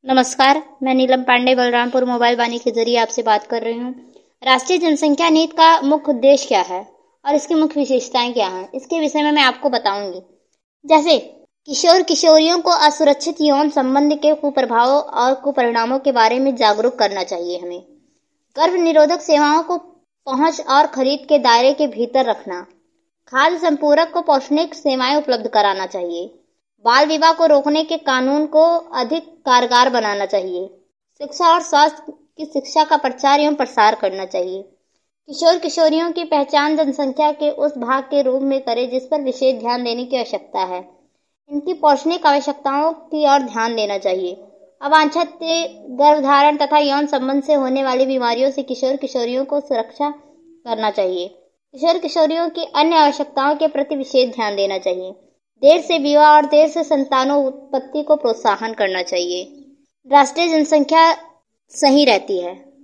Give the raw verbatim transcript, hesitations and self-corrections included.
नमस्कार, मैं नीलम पांडे बलरामपुर मोबाइल वाणी के जरिए आपसे बात कर रही हूँ। राष्ट्रीय जनसंख्या नीति का मुख्य उद्देश्य क्या है और इसकी मुख्य विशेषताएं क्या हैं, इसके विषय में मैं आपको बताऊंगी। जैसे किशोर किशोरियों को असुरक्षित यौन संबंध के कुप्रभावों और कुपरिणामों के बारे में जागरूक करना चाहिए। हमें गर्भ निरोधक सेवाओं को पहुंच और खरीद के दायरे के भीतर रखना, खाद्य संपूरक को पौष्टिक सेवाएं उपलब्ध कराना चाहिए, बाल विवाह को रोकने के कानून को अधिक कारगर बनाना चाहिए, शिक्षा और स्वास्थ्य की शिक्षा का प्रचार एवं प्रसार करना चाहिए। किशोर किशोरियों की पहचान जनसंख्या के उस भाग के रूप में करें जिस पर विशेष ध्यान देने की आवश्यकता है। इनकी पौष्टिक आवश्यकताओं की ओर ध्यान देना चाहिए। अवांछित गर्भधारण तथा यौन संबंध से होने वाली बीमारियों से किशोर किशोरियों को सुरक्षा करना चाहिए। किशोर किशोरियों की अन्य आवश्यकताओं के प्रति विशेष ध्यान देना चाहिए। देर से विवाह और देर से संतानों उत्पत्ति को प्रोत्साहन करना चाहिए। राष्ट्रीय जनसंख्या सही रहती है।